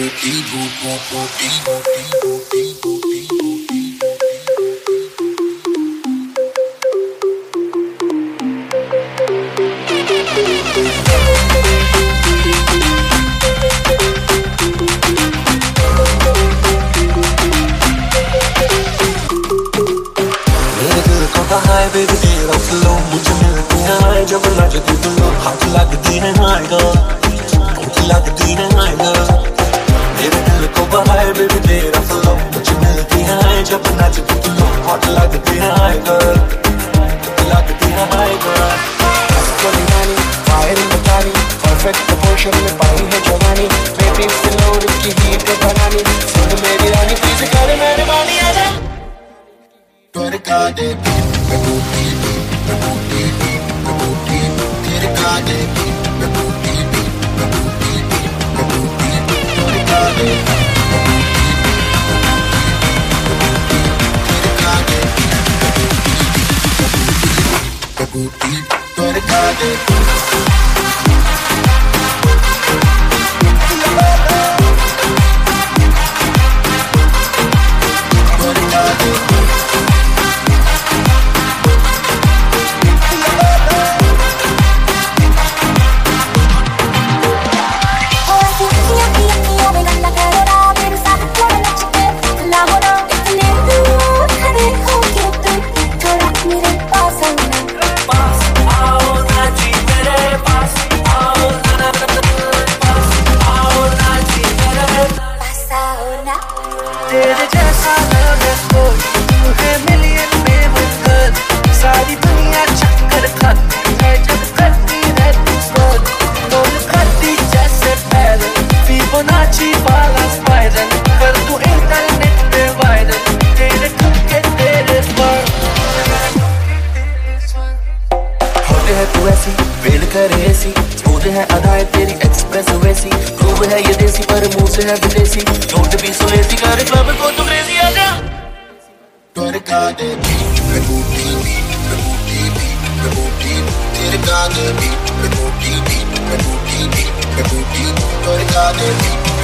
baby तेरा flow मुझे मिलती है जब लगती तो लो हाथ लगती है हाय गर्ल मुझे लगती है हाय गर्ल मेरे दिल को बहाए बेबी तेरा फ्लो मुझे मिलती है जब लगती तो लो हाथ लगती है हाय गर्ल लगती है hi girl fire in the paani perfect proportion में पाई है जवानी बेबी फ्लोर की हीट बनानी सुन मेरी रानी प्लीज कर मेहरबानी आजा तेरे कांटे तेरे जैसा लव है कोई तू है मिलियन में मंगल सारी दुनिया चक्कर खाती है जब करती है तू स्क्रॉल रोल करती जैसे पैदल फिबोनाची वाला स्पाइरल कर तू इंटरनेट पे वायरल तेरे ठुमके तेरे पर होते है तू ऐसी फेल करे ऐसी स्मूथ है अदाएं तेरी एक्सप्रेस वैसी खूब है ये देसी पर मुंह से है विदेशी डोंट बी सो लेजी कर क्लब को तू क्रेजी आजा तेरे कांटे तेरे कांटे तेरे कांटे